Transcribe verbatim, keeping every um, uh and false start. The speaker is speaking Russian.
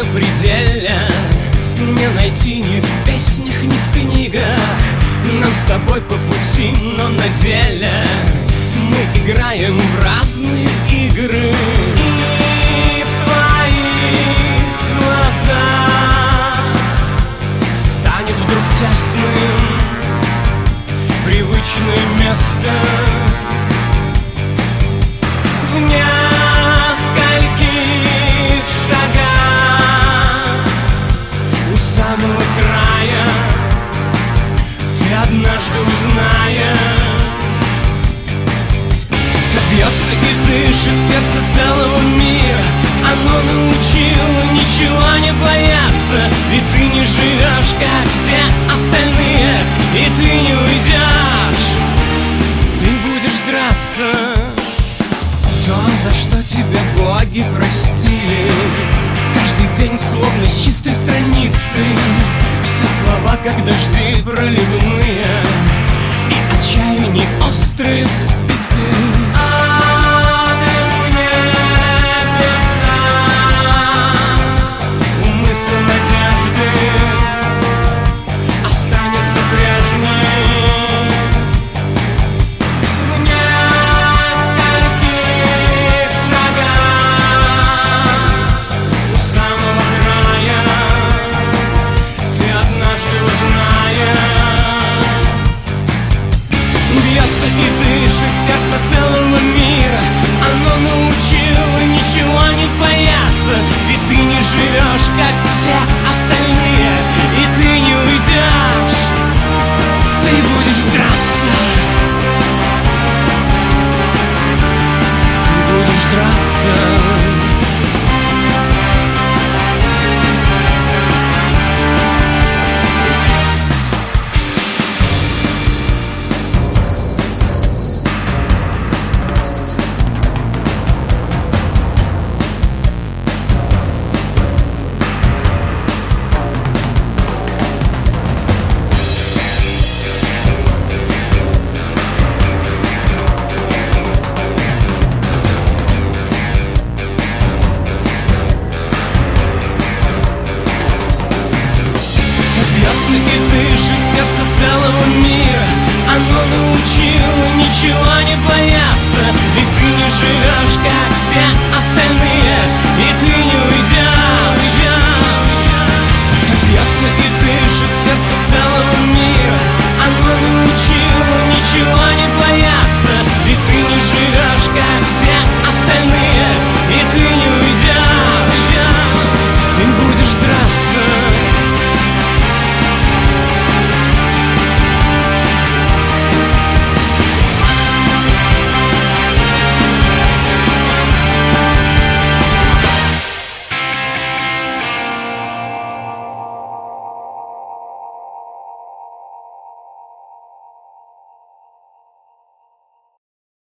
на пределе. Не найти ни в песнях, ни в книгах. Нам с тобой по пути, но на деле мы играем в разные игры. И в твоих глазах станет вдруг тесным привычное место. В нескольких шагах у самого края ты однажды узнаешь, как бьется и дышит сердце целого мира. Оно научило ничего не бояться. Ведь ты не живешь, как все остальные, и ты не уйдешь, ты будешь драться. То, за что тебя боги простили, каждый день словно с чистой страницы. Все слова, как дожди проливные, и отчаяние острые спицы.